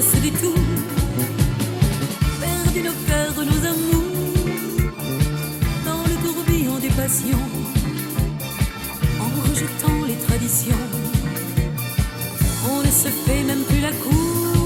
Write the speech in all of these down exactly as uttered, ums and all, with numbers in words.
se détourne, perdu nos cœurs, nos amours, dans le tourbillon des passions, en rejetant les traditions, on ne se fait même plus la cour.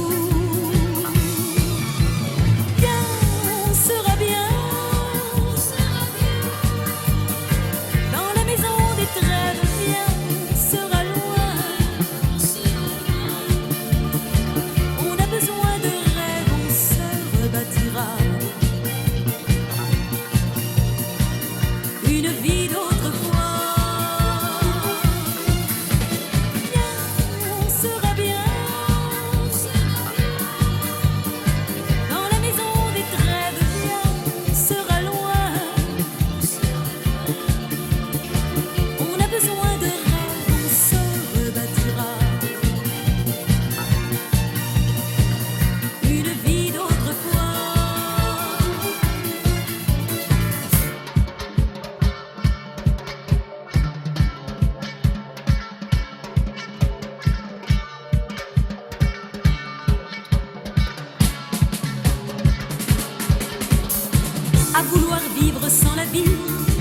À vouloir vivre sans la vie,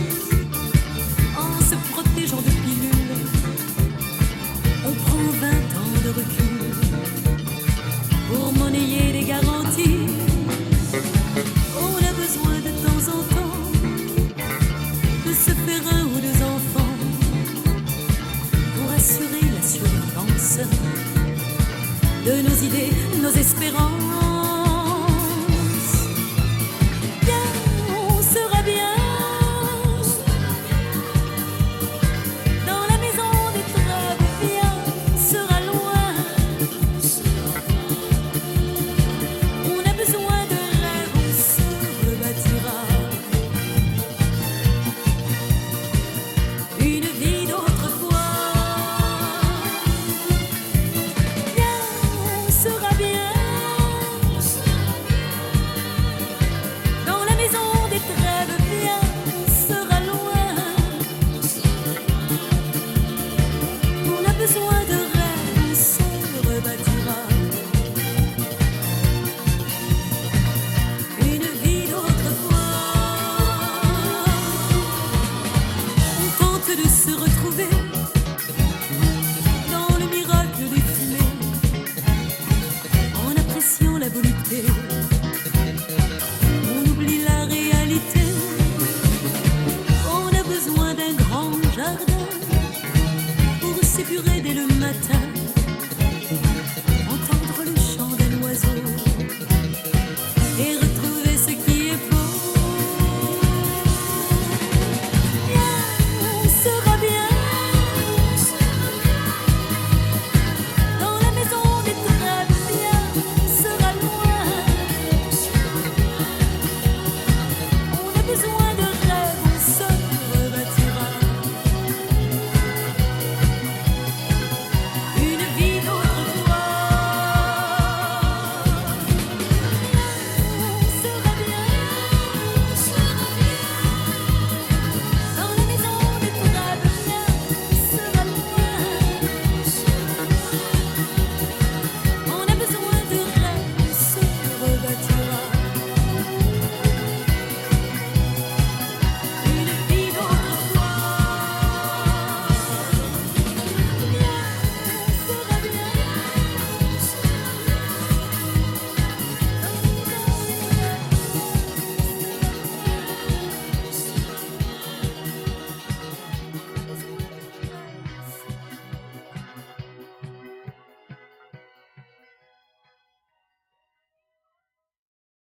en se protégeant de pilules, on prend vingt ans de recul pour monnayer des garanties. On a besoin de temps en temps de se faire un ou deux enfants pour assurer la survivance de nos idées, nos espérances.